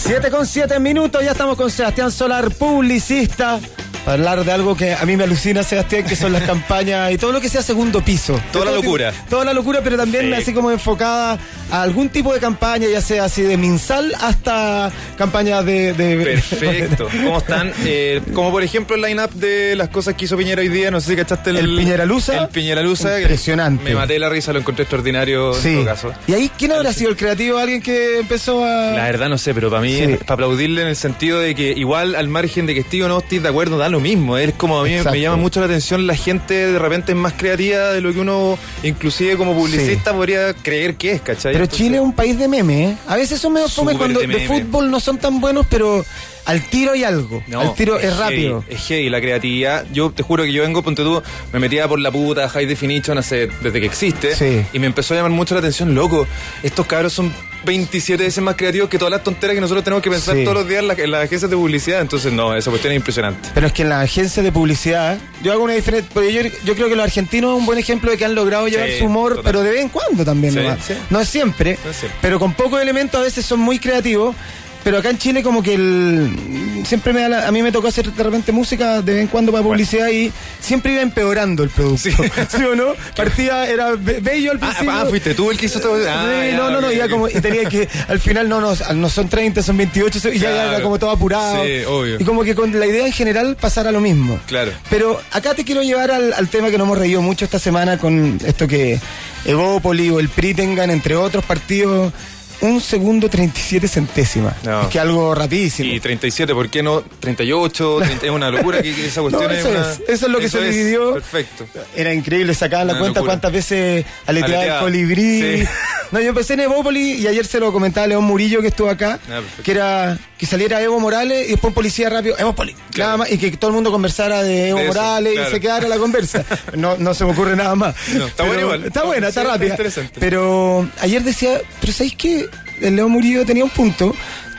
7:07, ya estamos con Sebastián Solar, publicista, para hablar de algo que a mí me alucina, Sebastián, que son las campañas y todo lo que sea segundo piso. Toda la locura. Toda la locura, pero también así como enfocada a algún tipo de campaña, ya sea así de Minsal hasta campañas de... Perfecto. ¿Cómo están? Como por ejemplo el line-up de las cosas que hizo Piñera hoy día, no sé si cachaste el Piñeraluza. El Piñeraluza. Impresionante. Me maté la risa, lo encontré extraordinario en todo caso. ¿Y ahí quién habrá sido el creativo? ¿Alguien que empezó a...? La verdad no sé, pero para mí, para aplaudirle en el sentido de que igual al margen de que esté o no esté de acuerdo, da lo mismo. Es como a mí me llama mucho la atención, la gente de repente es más creativa de lo que uno, inclusive como publicista, podría creer que es, ¿cachai? Pero Chile es un país de memes, ¿eh? A veces son medio fome cuando de fútbol no son tan buenos, pero al tiro hay algo. No, al tiro es rápido. Es heavy la creatividad. Yo te juro que yo vengo, ponte tú, me metía por la puta High Definition desde que existe. Y me empezó a llamar mucho la atención, loco. Estos cabros son 27 veces más creativos que todas las tonteras que nosotros tenemos que pensar todos los días en las agencias de publicidad. Entonces, no, esa cuestión es impresionante. Pero es que en las agencias de publicidad, yo hago una diferencia. Yo creo que los argentinos es un buen ejemplo de que han logrado llevar su humor, pero de vez en cuando también. No es siempre, pero con pocos elementos a veces son muy creativos. Pero acá en Chile como que siempre a mí me tocó hacer de repente música de vez en cuando para publicidad y siempre iba empeorando el producto. ¿Sí o no? Era bello al principio. Fuiste tú el que hizo todo. No, ya como, y tenía que, al final no son 30, son 28, y ya era como todo apurado. Sí, obvio. Y como que con la idea en general pasara lo mismo. Claro. Pero acá te quiero llevar al tema que nos hemos reído mucho esta semana con esto que Evópoli o el PRI tengan, entre otros partidos, 1 segundo 37 centésimas. No. Es que algo rapidísimo. Y 37, ¿por qué no? 38, es una locura que esa cuestión eso es lo que se dividió. Perfecto. Era increíble, sacaban la cuenta locura. Cuántas veces aleteaba el colibrí. Sí. No, yo empecé en Evópoli y ayer se lo comentaba León Murillo, que estuvo acá, que era que saliera Evo Morales y después un policía rápido, Evópoli, nada más, y que todo el mundo conversara de Evo Morales y se quedara la conversa. No se me ocurre nada más. No, está bueno igual. Está buena, está rápida. Interesante. Pero ayer decía, pero ¿sabéis qué? El León Murillo tenía un punto.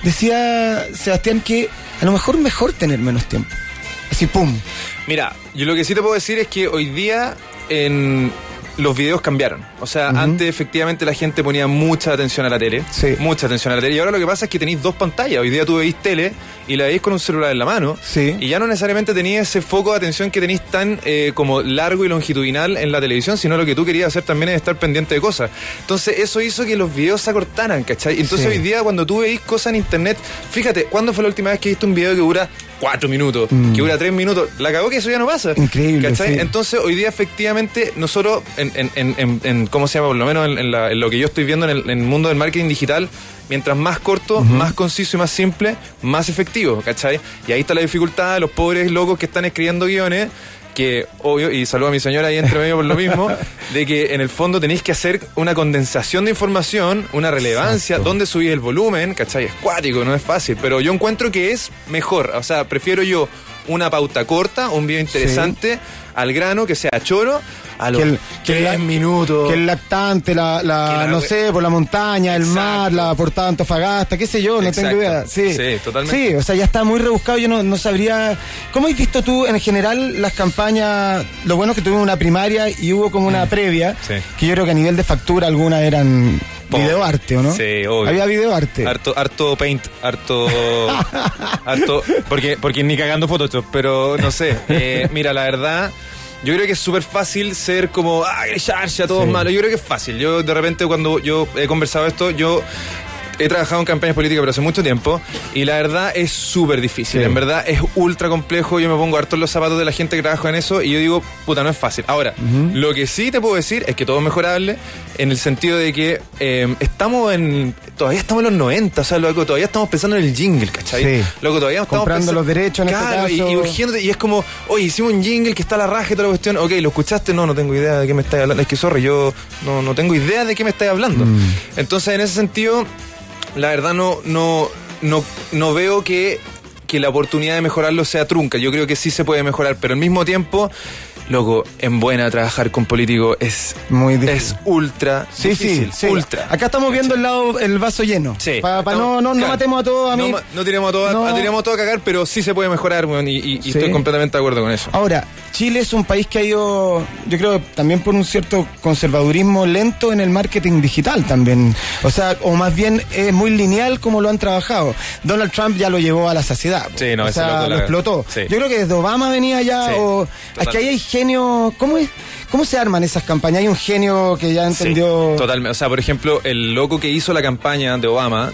Decía Sebastián que a lo mejor tener menos tiempo. Así, pum. Mira, yo lo que sí te puedo decir es que hoy día los videos cambiaron. O sea, antes efectivamente la gente ponía mucha atención a la tele. Sí. Mucha atención a la tele. Y ahora lo que pasa es que tenéis dos pantallas. Hoy día tú veis tele y la veis con un celular en la mano. Sí. Y ya no necesariamente tenías ese foco de atención que tenéis tan como largo y longitudinal en la televisión, sino lo que tú querías hacer también es estar pendiente de cosas. Entonces eso hizo que los videos se acortaran, ¿cachai? Entonces hoy día cuando tú veis cosas en internet, fíjate, ¿cuándo fue la última vez que viste un video que dura 4 minutos, que dura 3 minutos? La cagó que eso ya no pasa. Increíble, ¿cachai? sí. Entonces hoy día efectivamente nosotros en ¿cómo se llama? Por lo menos en lo que yo estoy viendo en el mundo del marketing digital, mientras más corto, más conciso y más simple, más efectivo, ¿cachai? Y ahí está la dificultad de los pobres locos que están escribiendo guiones, que obvio, y saludo a mi señora ahí entre medio por lo mismo, de que en el fondo tenéis que hacer una condensación de información, una relevancia, donde subís el volumen, ¿cachai? Es cuático, no es fácil, pero yo encuentro que es mejor, o sea, prefiero yo una pauta corta, un video interesante, al grano, que sea choro, a los 3 minutos. Que el lactante, no sé, por la montaña, el mar, la portada de Antofagasta, qué sé yo, no tengo idea. Sí, totalmente. Sí, o sea, ya está muy rebuscado, yo no sabría. ¿Cómo has visto tú en general las campañas? Lo bueno es que tuvimos una primaria y hubo como una previa, que yo creo que a nivel de factura algunas eran videoarte, ¿o no? Sí, obvio. Había videoarte. Harto paint, harto porque ni cagando Photoshop, pero no sé. Mira, la verdad, yo creo que es súper fácil ser como grillarse a todos malos. Yo creo que es fácil. Yo de repente cuando yo he conversado esto, yo he trabajado en campañas políticas pero hace mucho tiempo y la verdad es súper difícil, en verdad es ultra complejo. Yo me pongo harto en los zapatos de la gente que trabaja en eso y yo digo, puta, no es fácil. Ahora, lo que sí te puedo decir es que todo es mejorable en el sentido de que todavía estamos en los 90, o sea, loco, todavía estamos pensando en el jingle, ¿cachai? Sí. Loco, todavía estamos comprando los derechos en este caso. Y urgiéndote, y es como, oye, hicimos un jingle que está a la raja y toda la cuestión, ok, ¿lo escuchaste? No tengo idea de qué me estáis hablando. Es que, sorry, yo no tengo idea de qué me estáis hablando. Entonces, en ese sentido, la verdad no veo que la oportunidad de mejorarlo sea trunca. Yo creo que sí se puede mejorar, pero al mismo tiempo loco, en buena trabajar con políticos es muy difícil. Es ultra difícil. Sí. Ultra. Acá estamos viendo el vaso lleno. Sí. Para no matemos a todos, a mí. No tiremos a todos a cagar, pero sí se puede mejorar, y estoy completamente de acuerdo con eso. Ahora, Chile es un país que ha ido, yo creo, también por un cierto conservadurismo lento en el marketing digital también. O sea, o más bien es muy lineal como lo han trabajado. Donald Trump ya lo llevó a la saciedad. Sí, no, o sea, lo explotó. Sí. Yo creo que desde Obama venía ya, es que ahí hay genio. ¿Cómo se arman esas campañas? Hay un genio que ya entendió. Sí, totalmente. O sea, por ejemplo, el loco que hizo la campaña de Obama,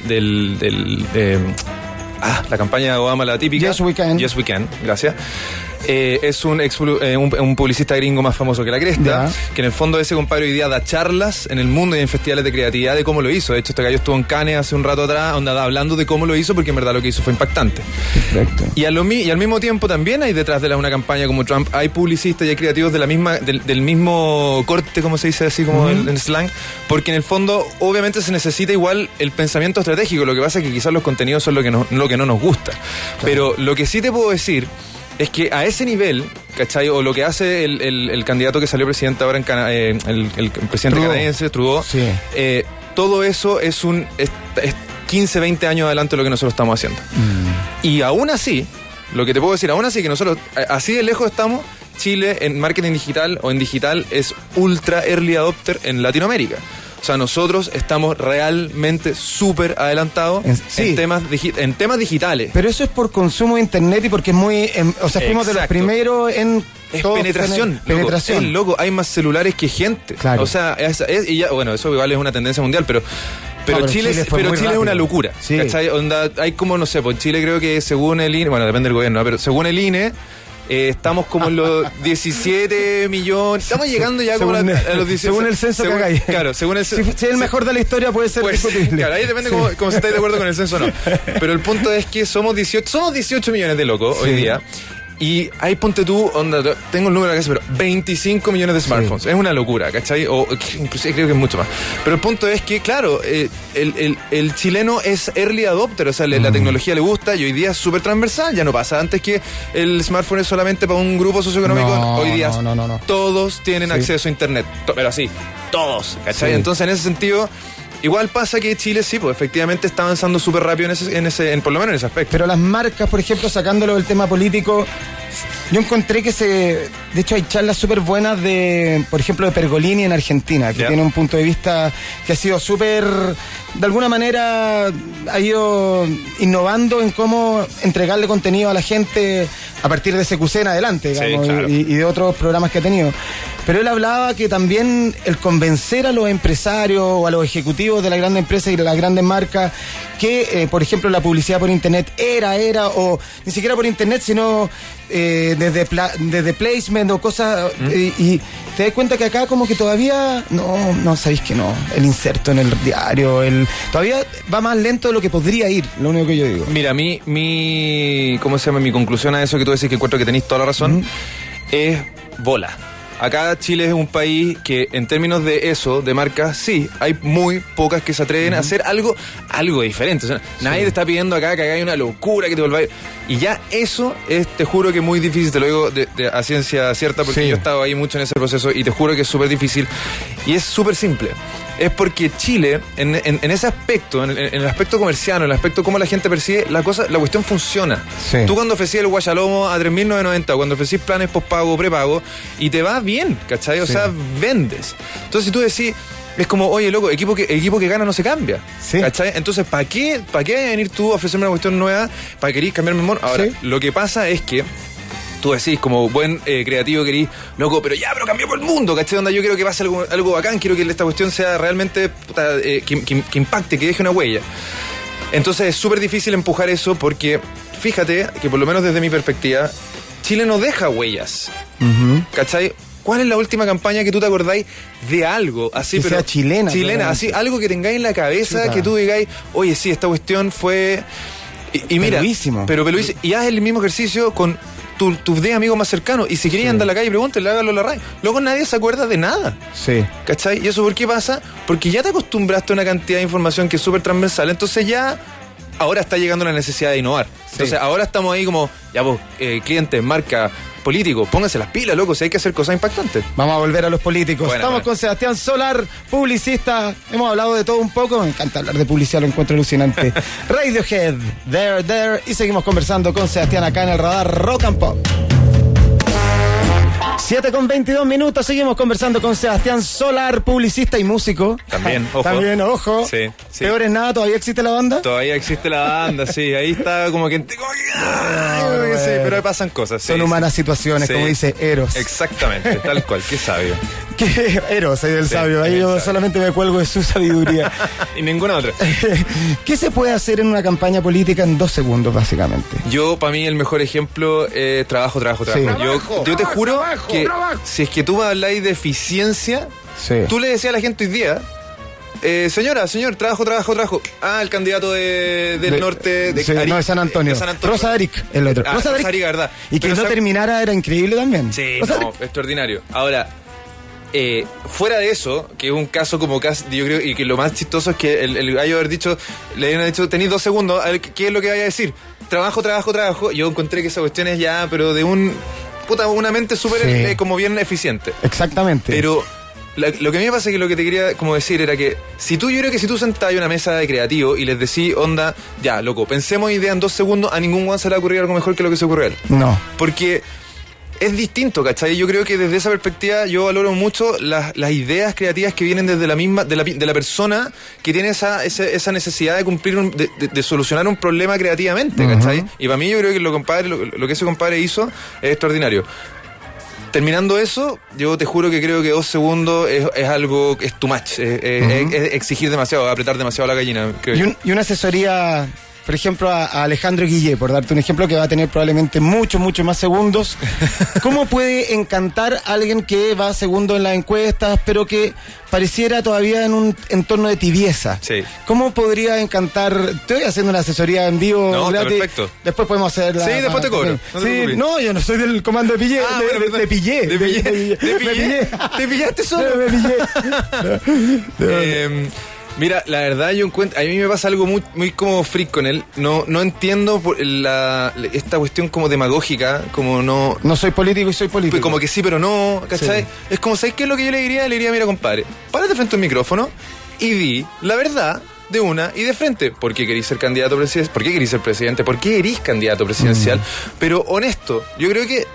la campaña de Obama, la típica. Yes, we can. Yes, we can. Gracias. Es un publicista gringo más famoso que la cresta, que en el fondo ese compadre hoy día da charlas en el mundo y en festivales de creatividad de cómo lo hizo. De hecho, este gallo estuvo en Cannes hace un rato atrás, hablando de cómo lo hizo, porque en verdad lo que hizo fue impactante. Perfecto. Y al mismo tiempo también hay detrás de una campaña como Trump, hay publicistas y hay creativos del mismo corte, como se dice así como en slang, porque en el fondo obviamente se necesita igual el pensamiento estratégico. Lo que pasa es que quizás los contenidos son lo que no nos gusta. Claro. Pero lo que sí te puedo decir es que a ese nivel, ¿cachai? O lo que hace el candidato que salió presidente ahora en el presidente canadiense, Trudeau, todo eso es 15, 20 años adelante de lo que nosotros estamos haciendo. Y aún así, lo que te puedo decir, aún así que nosotros, así de lejos estamos, Chile en marketing digital o en digital es ultra early adopter en Latinoamérica. O sea, nosotros estamos realmente súper adelantados en temas digitales. Pero eso es por consumo de internet y porque es muy... fuimos de los primeros en... Es penetración. Es loco. Hay más celulares que gente. Claro. O sea, y ya, bueno, eso igual es una tendencia mundial, pero Chile es una locura. Sí. ¿Cachai? Hay como, no sé, pues Chile creo que según el INE, bueno, depende del gobierno, pero según el INE, estamos como en los 17 millones. Estamos llegando ya como a los 17. Según el censo que hagáis. Claro, según el censo. Si es el mejor de la historia, puede ser discutible. Claro, ahí depende como si estáis de acuerdo con el censo o no. Pero el punto es que somos 18 millones de locos hoy día. Y ahí ponte tú, tengo el número de la casa, pero 25 millones de smartphones. Es una locura, ¿cachai? O inclusive creo que es mucho más. Pero el punto es que, claro, el chileno es early adopter, o sea, la tecnología le gusta y hoy día es súper transversal. Ya no pasa antes que el smartphone es solamente para un grupo socioeconómico. Hoy día todos tienen acceso a internet, pero así, todos, ¿cachai? Entonces, en ese sentido... Igual pasa que Chile sí, pues efectivamente está avanzando súper rápido por lo menos en ese aspecto. Pero las marcas, por ejemplo, sacándolo del tema político, yo encontré que de hecho hay charlas súper buenas por ejemplo, de Pergolini en Argentina, que tiene un punto de vista que ha sido súper, de alguna manera, ha ido innovando en cómo entregarle contenido a la gente a partir de CQC en adelante, digamos, claro. y de otros programas que ha tenido. Pero él hablaba que también el convencer a los empresarios o a los ejecutivos de las grandes empresas y de las grandes marcas que, por ejemplo, la publicidad por internet era, o ni siquiera por internet, sino desde placement o cosas, y te das cuenta que acá como que todavía, no, sabéis que no, el inserto en el diario, todavía va más lento de lo que podría ir, lo único que yo digo. Mira, ¿cómo se llama? Mi conclusión a eso que tú decís, que encuentro que tenéis toda la razón, es bola. Acá Chile es un país que en términos de eso, de marcas, sí, hay muy pocas que se atreven a hacer algo diferente. O sea, nadie te está pidiendo acá que hagáis una locura, que te volváis... Y ya eso es, te juro que es muy difícil, te lo digo a ciencia cierta, porque yo he estado ahí mucho en ese proceso y te juro que es súper difícil. Y es súper simple. Es porque Chile, en ese aspecto, en el aspecto comercial, en el aspecto cómo la gente percibe, la cuestión funciona. Sí. Tú cuando ofrecís el guachalomo a 3.990, cuando ofrecís planes postpago, prepago, y te va bien, ¿cachai? O sea, vendes. Entonces, si tú decís, es como, oye, loco, equipo que gana no se cambia, ¿cachai? Entonces, ¿para qué vas a venir tú a ofrecerme una cuestión nueva para querer cambiar mi humor? Ahora, lo que pasa es que tú decís, como buen creativo, querís, loco, pero cambiamos el mundo, ¿cachai? Onda, yo quiero que pase algo bacán, quiero que esta cuestión sea realmente, que impacte, que deje una huella. Entonces es súper difícil empujar eso porque, fíjate, que por lo menos desde mi perspectiva, Chile no deja huellas, ¿cachai? ¿Cuál es la última campaña que tú te acordáis de algo así, que pero sea chilena, así, algo que tengáis en la cabeza, que tú digáis, oye, sí, esta cuestión fue... Y mira, pero y haz el mismo ejercicio con tus 10 amigos más cercanos. Y si querías andar a la calle, pregúntale, hágalo a la radio. Luego nadie se acuerda de nada. Sí. ¿Cachai? ¿Y eso por qué pasa? Porque ya te acostumbraste a una cantidad de información que es súper transversal. Entonces ya ahora está llegando la necesidad de innovar. Entonces ahora estamos ahí como, ya vos, clientes, marca, político, pónganse las pilas, loco, si hay que hacer cosas impactantes. Vamos a volver a los políticos. Estamos con Sebastián Solar, publicista. Hemos hablado de todo un poco. Me encanta hablar de publicidad, lo encuentro alucinante. Radiohead, There. Y seguimos conversando con Sebastián acá en el radar Rock and Pop. 7:22, seguimos conversando con Sebastián Solar, publicista y músico. También, ojo. También, ojo. Sí. Peor es nada, ¿todavía existe la banda? Todavía existe la banda, sí. Ahí está sí, pero pasan cosas. Son humanas situaciones, como dice Eros. Exactamente, tal cual, qué sabio. ¿Qué? Eros, ahí del sabio. Ahí yo solamente me cuelgo de su sabiduría. Y ninguna otra. ¿Qué se puede hacer en una campaña política en 2 segundos, básicamente? Para mí, el mejor ejemplo es trabajo. Sí. Yo te juro que si es que tú habláis de eficiencia, tú le decías a la gente hoy día, señor, trabajo. El candidato del norte de San Antonio. Rosa Eric, el otro. Rosa Eric, ¿verdad? Y que no terminara era increíble también. Sí, extraordinario. Ahora, fuera de eso, que es un caso como casi, yo creo, y que lo más chistoso es que el gallo le habían dicho, tenéis 2 segundos, a ver qué es lo que vaya a decir. Trabajo. Yo encontré que esa cuestión es ya, pero de una mente súper como bien eficiente. Exactamente. Pero lo que a mí me pasa es que lo que te quería como decir era que yo creo que si tú sentás en una mesa de creativo y les decís, onda, ya, loco, pensemos idea en 2 segundos, a ningún one se le va a ocurrir algo mejor que lo que se ocurrió a él. No. Porque es distinto, ¿cachai? Yo creo que desde esa perspectiva yo valoro mucho las ideas creativas que vienen desde la misma, de la persona que tiene esa necesidad de cumplir, de solucionar un problema creativamente, ¿cachai? Y para mí yo creo que lo que ese compadre hizo es extraordinario. Terminando eso, yo te juro que creo que 2 segundos es algo, es too much, es exigir demasiado, apretar demasiado la gallina, creo yo. Y una asesoría, por ejemplo, a Alejandro Guillé, por darte un ejemplo, que va a tener probablemente mucho más segundos. ¿Cómo puede encantar a alguien que va segundo en las encuestas, pero que pareciera todavía en un entorno de tibieza? Sí. ¿Cómo podría encantar? Estoy haciendo una asesoría en vivo. No, gratis. Perfecto. Después podemos hacerla. Sí, después te cobro. No, yo no soy del comando de Pillé. Te pillé. ¿Te pillaste solo? Me pillé. Mira, la verdad a mí me pasa algo muy como freak con él. No entiendo esta cuestión como demagógica, como no... No soy político y soy político. Como que sí, pero no, ¿cachai? Sí. Es como, ¿sabes qué es lo que yo le diría? Le diría, mira, compadre, párate frente a un micrófono y di la verdad de una y de frente. ¿Por qué querís ser candidato presidencial? ¿Por qué querís ser presidente? ¿Por qué eres candidato presidencial? Pero honesto, yo creo que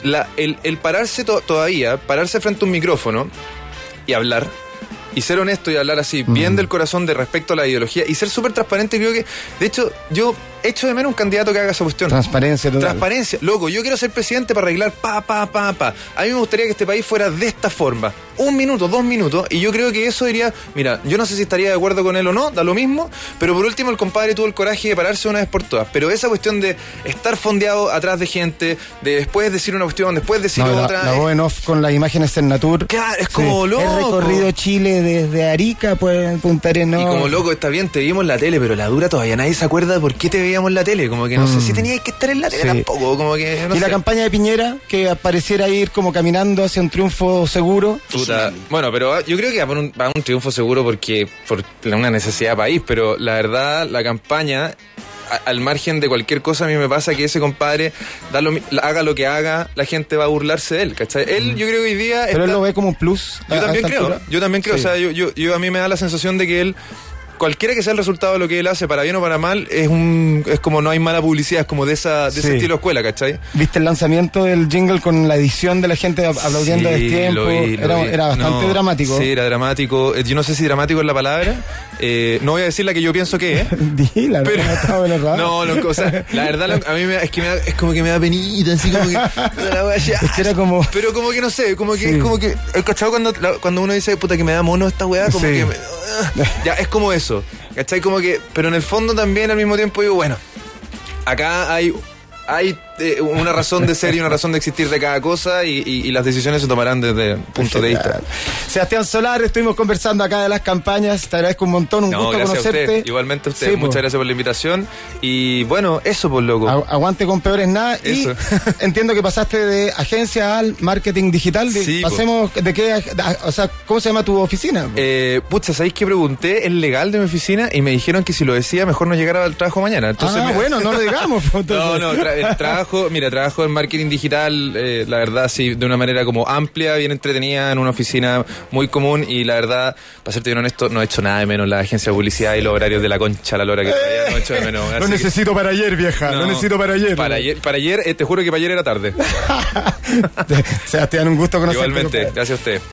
el pararse pararse frente a un micrófono y hablar... Y ser honesto y hablar así, bien del corazón de respecto a la ideología y ser súper transparente, creo que, de hecho, yo echo de menos un candidato que haga esa cuestión. Transparencia total. Transparencia. Loco, yo quiero ser presidente para arreglar A mí me gustaría que este país fuera de esta forma. 1 minuto, 2 minutos, y yo creo que eso diría, mira, yo no sé si estaría de acuerdo con él o no, da lo mismo, pero por último el compadre tuvo el coraje de pararse una vez por todas. Pero esa cuestión de estar fondeado atrás de gente, de después decir una cuestión, después decir otra... La voz en off con las imágenes en Natur. Claro, es como loco. He recorrido Chile desde Arica, pues, Punta Arenas. Y como loco, está bien, te vimos en la tele, pero la dura todavía nadie se acuerda de por qué te veíamos en la tele. Como que no sé si teníais que estar en la tele tampoco, como que no sé. La campaña de Piñera, que pareciera ir como caminando hacia un triunfo seguro. Puta. Bueno, pero yo creo que va a un triunfo seguro por una necesidad de país, pero la verdad, la campaña, al margen de cualquier cosa, a mí me pasa que ese compadre haga lo que haga, la gente va a burlarse de él, ¿cachai? Él, yo creo que hoy día... Pero él lo ve como un plus. Yo también creo, sí. O sea, yo a mí me da la sensación de que él... Cualquiera que sea el resultado de lo que él hace, para bien o para mal, es como no hay mala publicidad, es como de ese estilo escuela, ¿cachai? ¿Viste el lanzamiento del jingle con la edición de la gente aplaudiendo a destiempo? Era bastante dramático. Sí, era dramático. Yo no sé si dramático es la palabra. No voy a decir la que yo pienso que es. Dila, pero no, o sea, la verdad a mí es como que me da penita, así como que es que era como... Pero como que no sé, como que es como que, ¿cachai? Cuando uno dice, puta, que me da mono esta weá, como que ya, es como eso. ¿Cachai? Como que, pero en el fondo también al mismo tiempo digo, bueno, acá hay una razón de ser y una razón de existir de cada cosa y las decisiones se tomarán desde el punto de vista. Sebastián Solar, estuvimos conversando acá de las campañas, te agradezco un montón, un gusto conocerte. A usted. Igualmente a usted, sí, muchas gracias por la invitación y bueno, eso pues loco. Aguante con peores nada eso. Y entiendo que pasaste de agencia al marketing digital, pasemos de qué, o sea, ¿cómo se llama tu oficina? Pucha, ¿sabéis que pregunté el legal de mi oficina y me dijeron que si lo decía mejor no llegara al trabajo mañana? Entonces bueno, no lo digamos. No, el trabajo trabajo en marketing digital, la verdad, sí, de una manera como amplia, bien entretenida, en una oficina muy común, y la verdad, para serte bien honesto, no he hecho nada de menos la agencia de publicidad y los horarios de la concha a la lora que todavía no he hecho de menos. Lo necesito para ayer, vieja, lo necesito para ayer. Para ayer, te juro que para ayer era tarde. Sebastián, un gusto conocerte. Igualmente, gracias a usted.